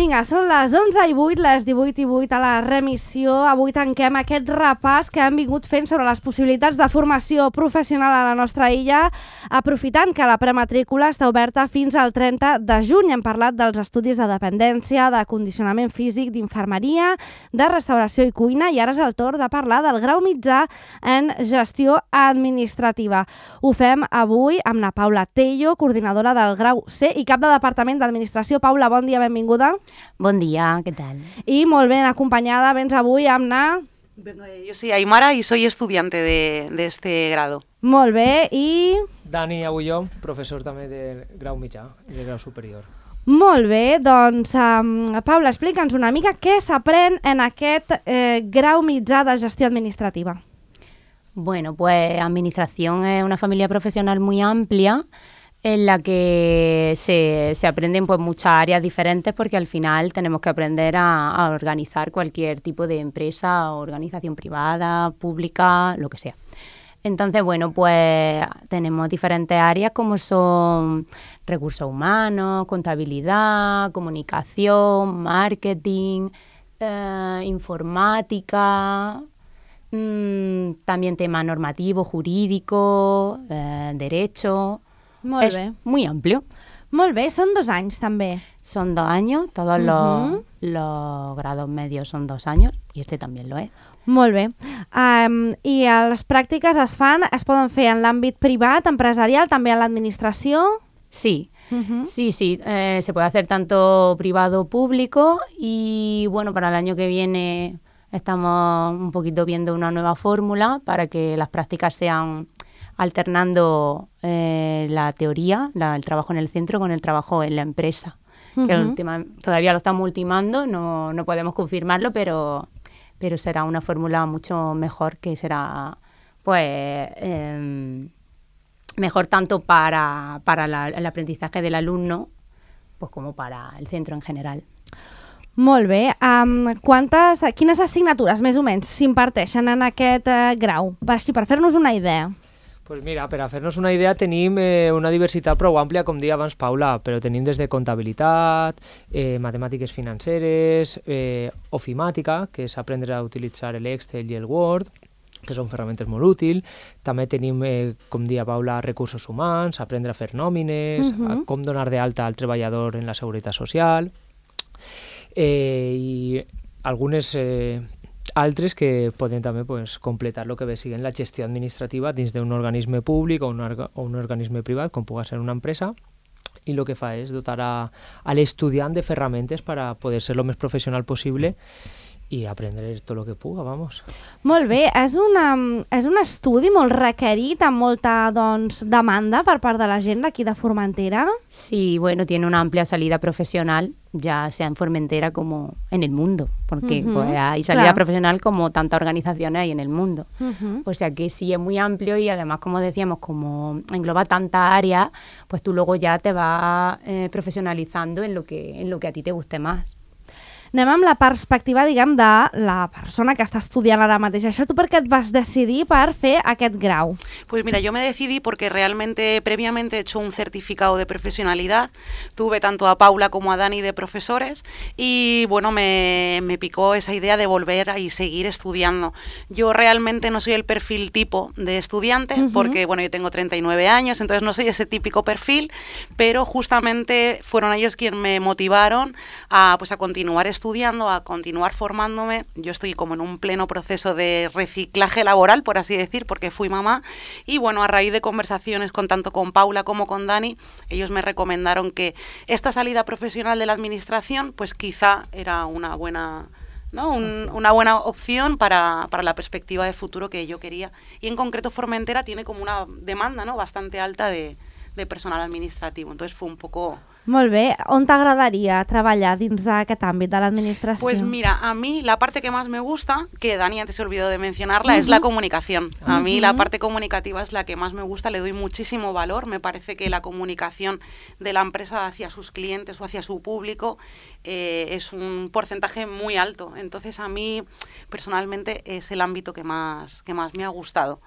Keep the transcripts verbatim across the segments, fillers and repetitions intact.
Vinga, són les onze i vuit, les divuit i vuit a la remissió. Avui tanquem aquest repàs que hem vingut fent sobre les possibilitats de formació professional a la nostra illa, aprofitant que la prematrícula està oberta fins al trenta de juny. Hem parlat dels estudis de dependència, de condicionament físic, d'infermeria, de restauració i cuina, i ara és el torn de parlar del grau mitjà en gestió administrativa. Ho fem avui amb la Paula Tello, coordinadora del grau C i cap de departament d'administració. Paula, bon dia, benvinguda. Bon dia, què tal? I molt ben acompanyada, vens avui amb na... Yo soy Aymara y soy estudiante de, de este grado. Molt bé, i... Dani Agulló, professor també del grau mitjà i del grau superior. Molt bé, doncs, um, Paula, explica'ns una mica què s'aprèn en aquest eh, grau mitjà de gestió administrativa. Bueno, pues administración es una familia profesional muy amplia en la que se, se aprenden pues muchas áreas diferentes, porque al final tenemos que aprender a, a organizar cualquier tipo de empresa, organización privada, pública, lo que sea. Entonces, bueno, pues tenemos diferentes áreas como son recursos humanos, contabilidad, comunicación, marketing, eh, informática, mmm, también tema normativo, jurídico, eh, derecho. Molt es bé. muy amplio. Molt bé, són dos anys també. Son dos años, todos Uh-huh. los, los grados medios son dos años y este también lo es. Molt bé. Um, I les pràctiques es fan, es poden fer en l'àmbit privat, empresarial, també en l'administració? Sí, Uh-huh. sí, sí, eh, se puede hacer tanto privado o público y bueno, para el año que viene estamos un poquito viendo una nueva fórmula para que las prácticas sean alternando eh, la teoría, la, el trabajo en el centro con el trabajo en la empresa. Uh-huh. Que última, todavía lo estamos ultimando, no, no podemos confirmarlo, pero, pero será una fórmula mucho mejor, que será pues eh, mejor tanto para, para la, el aprendizaje del alumno pues como para el centro en general. Molt bé. Um, quantes, quines assignatures, més o menys, s'imparteixen en aquest uh, grau? Així, per fer-nos una idea. Pues mira, per a fer-nos una idea tenim eh, una diversitat prou àmplia, com deia abans Paula, però tenim des de comptabilitat, eh, matemàtiques financeres, eh, ofimàtica, que és aprendre a utilitzar l'Excel i el Word, que són ferramentes molt útils. També tenim, eh, com deia Paula, recursos humans, aprendre a fer nòmines, Uh-huh. a com donar d'alta al treballador en la seguretat social, eh, i algunes... Eh, altres que poden també pues, completar el que ve siguent la gestió administrativa dins d'un organisme públic o un, orga, o un organisme privat, com pugui ser una empresa, i el que fa és dotar a, a l'estudiant de ferramentes per a poder ser el més professional possible i aprendre tot el que puga, vamos. Molt bé, és, una, és un estudi molt requerit, amb molta doncs, demanda per part de la gent d'aquí de Formentera. Sí, bueno, tiene una amplia salida profesional, ya sea en Formentera como en el mundo, porque Uh-huh. pues, hay salida Claro. profesional como tantas organizaciones hay en el mundo. Uh-huh. O sea que sí es muy amplio y además, como decíamos, como engloba tantas áreas, pues tú luego ya te vas eh, profesionalizando en lo que, en lo que a ti te guste más. Anem amb la perspectiva, diguem, de la persona que està estudiant ara mateix. Això, tu per què et vas decidir per fer aquest grau? Pues mira, yo me decidí porque realmente previamente he hecho un certificado de profesionalidad, tuve tanto a Paula como a Dani de profesores y bueno, me, me picó esa idea de volver a y seguir estudiando. Yo realmente no soy el perfil tipo de estudiante, Uh-huh. porque bueno, yo tengo treinta y nueve años, entonces no soy ese típico perfil, pero justamente fueron ellos quienes me motivaron a, pues, a continuar estudiando estudiando, a continuar formándome. Yo estoy como en un pleno proceso de reciclaje laboral, por así decir, porque fui mamá, y bueno, a raíz de conversaciones con tanto con Paula como con Dani, ellos me recomendaron que esta salida profesional de la administración, pues quizá era una buena... ¿no? Un, una buena opción para, para la perspectiva de futuro que yo quería. Y en concreto Formentera tiene como una demanda, ¿no? bastante alta de, de personal administrativo. Entonces fue un poco... Molt bé. On t'agradaria treballar dins d'aquest àmbit de l'administració? Pues mira, a mí la parte que más me gusta, que Dani antes se olvidó de mencionarla, uh-huh. es la comunicación. A mí uh-huh. la parte comunicativa es la que más me gusta, le doy muchísimo valor. Me parece que la comunicación de la empresa hacia sus clientes o hacia su público eh, es un porcentaje muy alto. Entonces a mí personalmente es el ámbito que más, que más me ha gustado.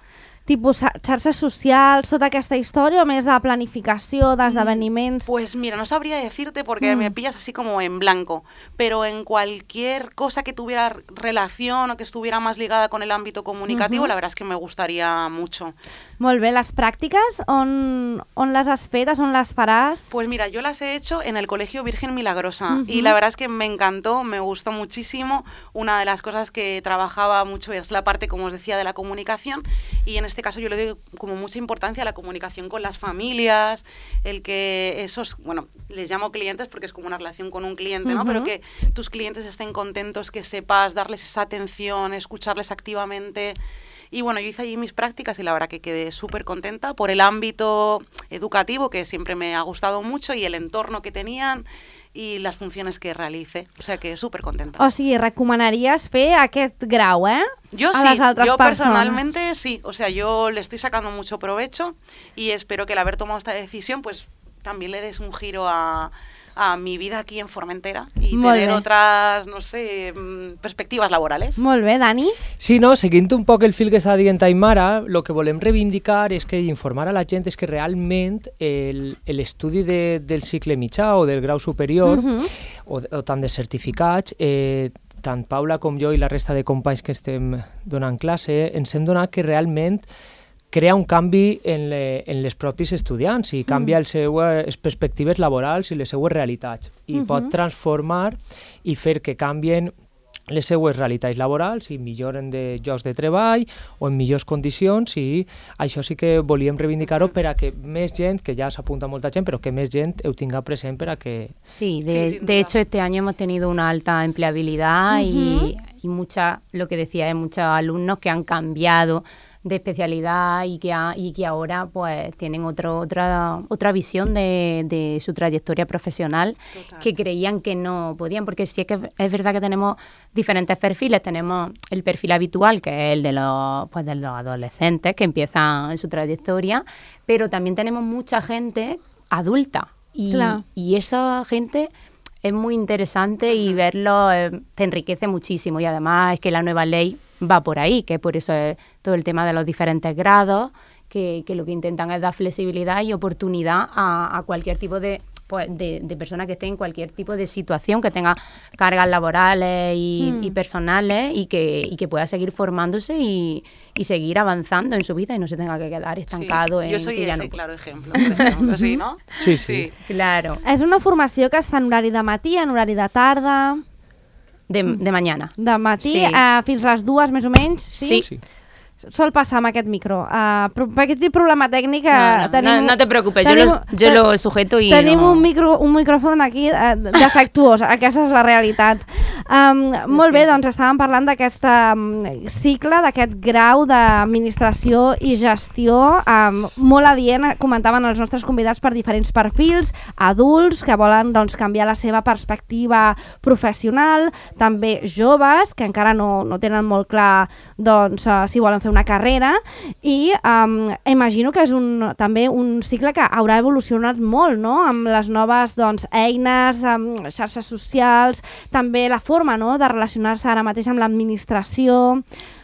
tipus xarxes socials, tota aquesta història, o més de planificació, d'esdeveniments? Pues mira, no sabría decirte porque mm. me pillas así como en blanco, pero en cualquier cosa que tuviera relación o que estuviera más ligada con el ámbito comunicativo, uh-huh. la verdad es que me gustaría mucho. Molt bé, les pràctiques, on, on les has fetes, on les faràs? Pues mira, yo las he hecho en el Colegio Virgen Milagrosa uh-huh. y la verdad es que me encantó, me gustó muchísimo. Una de las cosas que trabajaba mucho es la parte, como os decía, de la comunicación, y en este caso yo le doy como mucha importancia a la comunicación con las familias, el que esos, bueno, les llamo clientes porque es como una relación con un cliente, ¿no? Uh-huh. Pero que tus clientes estén contentos, que sepas darles esa atención, escucarles activamente. Y bueno, yo hice allí mis prácticas y la verdad que quedé súper contenta por el ámbito educativo, que siempre me ha gustado mucho, y el entorno que tenían i les funcions que realice. O sea que súper contenta. O sigui, recomanaries fer aquest grau, eh? Yo a sí, las otras yo personas. Personalmente sí. O sea, yo le estoy sacando mucho provecho y espero que el haber tomado esta decisión pues también le des un giro a... a mi vida aquí en Formentera y Molt tener bé. otras, no sé, perspectives laborales. Molt bé, Dani. Sí, no, seguint un poc el fil que està dient Aimara, el que volem reivindicar és que informar a la gent és que realment el- l'estudi de, del cicle mitjà o del grau superior, Mhm. o, o tant de certificats, eh, tant Paula com jo i la resta de companys que estem donant classe, ens hem donat que realment crea un canvi en, le, en les propis estudiants i canvia les seues perspectives laborals i les seues realitats. I Mhm. pot transformar i fer que canvien les seues realitats laborals i milloren de llocs de treball o en millors condicions, i això sí que volíem reivindicar-ho per a que més gent, que ja s'apunta molta gent, però que més gent ho tinga present per a que... Sí, de, Sí, sin duda. de hecho este año hemos tenido una alta empleabilidad y, y mucha, lo que decía, es muchos alumnos que han cambiado de especialidad y que, ha- y que ahora pues tienen otro, otra, otra visión de, de su trayectoria profesional Total. que creían que no podían, porque sí es que es verdad que tenemos diferentes perfiles. Tenemos el perfil habitual, que es el de los, pues, de los adolescentes que empiezan su trayectoria, pero también tenemos mucha gente adulta y, Claro. y esa gente es muy interesante y verlo eh, te enriquece muchísimo, y además es que la nueva ley va por ahí, que por eso es todo el tema de los diferentes grados, que, que lo que intentan es dar flexibilidad y oportunidad a, a cualquier tipo de, pues, de, de persona que esté en cualquier tipo de situación, que tenga cargas laborales y, Mm. y personales, y que, y que pueda seguir formándose y, y seguir avanzando en su vida y no se tenga que quedar Sí. estancado en Yo soy que ya ese no puede. claro ejemplo, por ejemplo, ¿sí, no? Sí, sí. Claro, És una formació que es fa en horari de matí, en horari de tarda, de, de mañana. de matí, Sí. eh, fins les dues més o menys, sí? Sí. Sí. Sol passar amb aquest micro. Uh, per aquest problema tècnic... eh, No, no, tenim, no, no te preocupes, yo tenim- lo, yo lo sujeto y Tenim no... un, micro, un micròfon aquí eh, defectuós, aquesta és la realitat. Um, molt bé, doncs estàvem parlant d'aquest um, cicle, d'aquest grau d'administració i gestió, um, molt adient, comentaven els nostres convidats, per diferents perfils, adults que volen doncs, canviar la seva perspectiva professional, també joves que encara no, no tenen molt clar doncs, uh, si volen fer una carrera, i um, imagino que és un, també un cicle que haurà evolucionat molt, no?, amb les noves doncs, eines, amb xarxes socials, també la forma, no?, de relacionar-se ara mateix amb l'administració.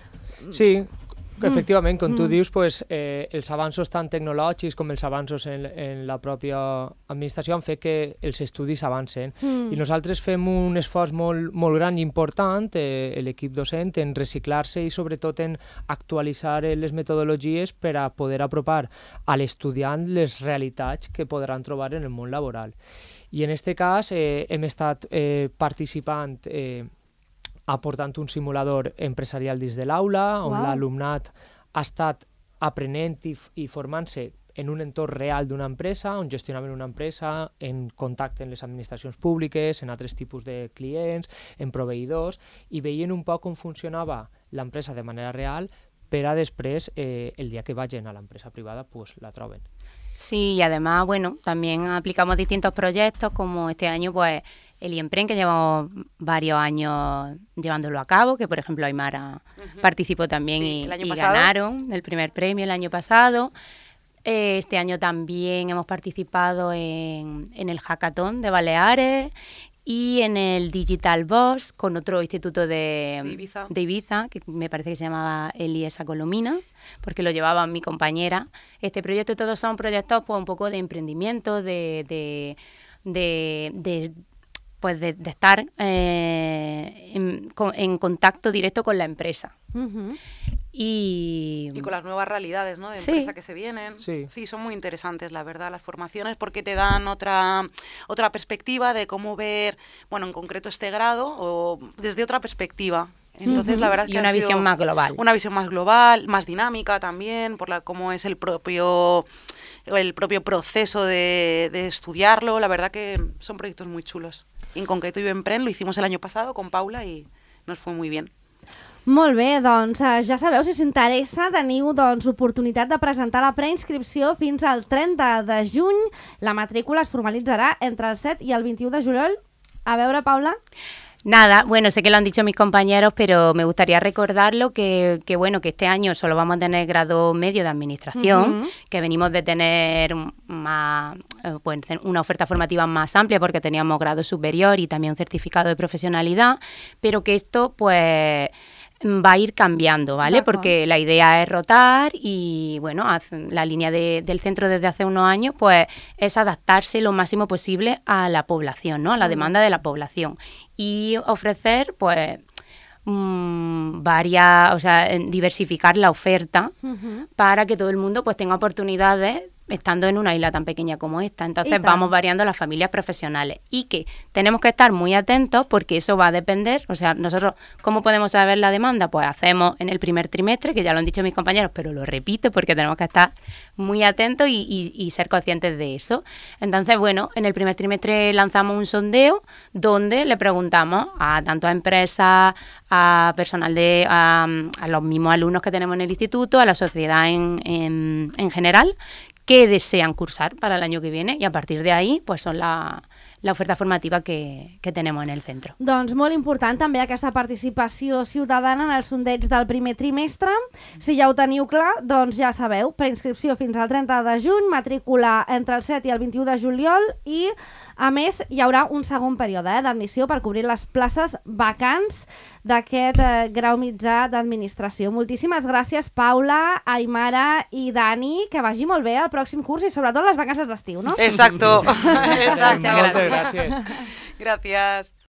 Sí, que efectivament, com tu Mm. dius, pues, eh, els avanços tant tecnològics com els avanços en, en la pròpia administració han fet que els estudis avancen. Mm. I nosaltres fem un esforç molt, molt gran i important, eh, l'equip docent, en reciclar-se i sobretot en actualitzar eh, les metodologies per a poder apropar a l'estudiant les realitats que podran trobar en el món laboral. I en aquest cas eh, hem estat eh, participant eh, aportant un simulador empresarial dins de l'aula, on Uau. l'alumnat ha estat aprenent i, f- i formant-se en un entorn real d'una empresa, on gestionaven una empresa, en contacte amb les administracions públiques, en altres tipus de clients, en proveïdors, i veien un poc com funcionava l'empresa de manera real, per a després, eh, el dia que vagin a l'empresa privada, pues la troben. Sí, y además, bueno, también aplicamos distintos proyectos, como este año, pues, el IEMPREN, que llevamos varios años llevándolo a cabo, que por ejemplo Aimara Ujú. participó también Sí, y, el año y pasado. ganaron el primer premio el año pasado. Eh, Este año también hemos participado en, en el Hackathon de Baleares y en el Digital Boss con otro instituto de, de, Ibiza. de Ibiza, que me parece que se llamaba Eliesa Colomina, porque lo llevaba mi compañera. Este proyecto, todos son proyectos pues un poco de emprendimiento, de, de, de, de pues de, de estar eh, en, en contacto directo con la empresa. Uh-huh. Y... y con las nuevas realidades, ¿no? de sí. empresa que se vienen. Sí. sí, son muy interesantes, la verdad, las formaciones, porque te dan otra, otra perspectiva de cómo ver, bueno, en concreto este grado, o desde otra perspectiva. Entonces, uh-huh. la verdad es y que una ha sido visión más global. Una visión más global, más dinámica también, por la cómo es el propio el propio proceso de, de estudiarlo. La verdad que son proyectos muy chulos. En concreto, Ibenpren lo hicimos el año pasado con Paula y nos fue muy bien. Molt bé, doncs eh, ja sabeu, si us interessa, teniu doncs, oportunitat de presentar la preinscripció fins al trenta de juny. La matrícula es formalitzarà entre el set i el vint-i-u de juliol. A veure, Paula... Nada, bueno, sé que lo han dicho mis compañeros, pero me gustaría recordarlo que, que bueno, que este año solo vamos a tener grado medio de administración, uh-huh. que venimos de tener más, pues, una oferta formativa más amplia porque teníamos grado superior y también un certificado de profesionalidad, pero que esto, pues... va a ir cambiando, ¿vale? Porque la idea es rotar y, bueno, la línea de, del centro desde hace unos años, pues, es adaptarse lo máximo posible a la población, ¿no? A la demanda de la población y ofrecer, pues, mmm, varias, o sea, diversificar la oferta uh-huh. para que todo el mundo, pues, tenga oportunidades estando en una isla tan pequeña como esta. Entonces vamos variando las familias profesionales y que tenemos que estar muy atentos porque eso va a depender, o sea, nosotros, ¿cómo podemos saber la demanda? Pues hacemos en el primer trimestre, que ya lo han dicho mis compañeros, pero lo repito porque tenemos que estar muy atentos y, y, y ser conscientes de eso. Entonces, bueno, en el primer trimestre lanzamos un sondeo donde le preguntamos a tanto a empresas, a personal de, a, a los mismos alumnos que tenemos en el instituto, a la sociedad en, en, en general, que desean cursar para el año que viene y a partir de ahí pues son la, la oferta formativa que, que tenemos en el centro. Doncs molt important també aquesta participació ciutadana en els sondeig del primer trimestre. Si ja ho teniu clar, doncs ja sabeu, preinscripció fins al trenta de juny, matrícula entre el set i el vint-i-u de juliol i, a més, hi haurà un segon període eh, d'admissió per cobrir les places vacants d'aquest eh, grau mitjà d'administració. Moltíssimes gràcies, Paula, Aimara i Dani, que vagi molt bé el pròxim curs i sobretot les vacances d'estiu, no? Exacto, exacto. Muchas gracias. Gracias.